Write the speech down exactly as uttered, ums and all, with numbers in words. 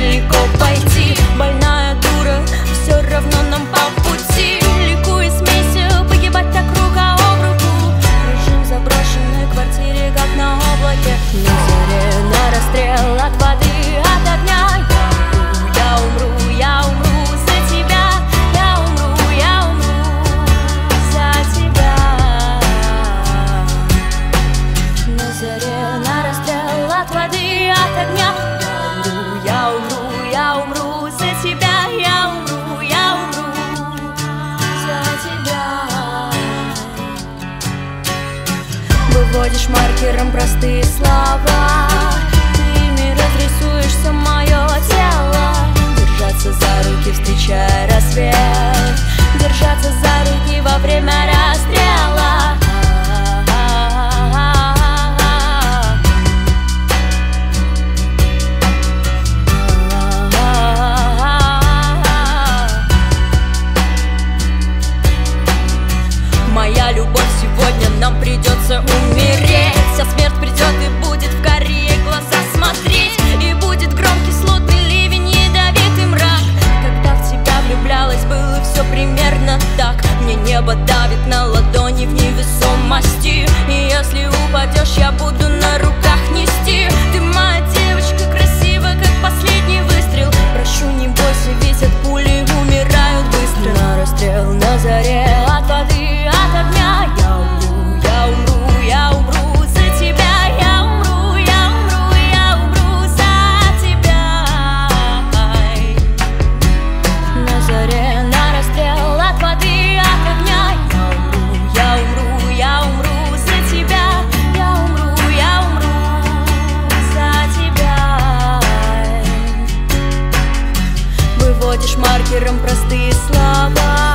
далеко пойти. Больная дура, все равно нам по пути. Ликуя смейся, погибать так рука об руку. Кружим в заброшенной квартире, как на облаке. На заре, на расстрел от воды, от огня. Я умру, я умру за тебя. Я умру, я умру за тебя. На заре, на расстрел от воды, от огня. Я умру, я умру за тебя. Я умру, я умру за тебя. Выводишь маркером простые слова, ты ими разрисуешь мое тело. Держаться за руки, встречая рассвет, держаться за руки во время расстрела. Моя любовь, сегодня нам придется умереть. Вся смерть придет и будет в коре глаза смотреть. И будет громкий слотный ливень, ядовитый мрак. Когда в тебя влюблялась, было все примерно так. Мне небо давит на ладони в невесомости. И если упадешь, я буду на руках нести. Ты моя девочка, красивая, как последний выстрел. Прошу, не бойся, ведь от пули умирают быстро. На расстрел, на заре, от воды, от огня. Я умру, я умру, я умру за тебя. Я умру, я умру, я умру за тебя. На заре, на расстрел от воды, от огня. Я умру, я умру, я умру за тебя. Я умру, я умру за тебя. Выводишь маркером простые слова,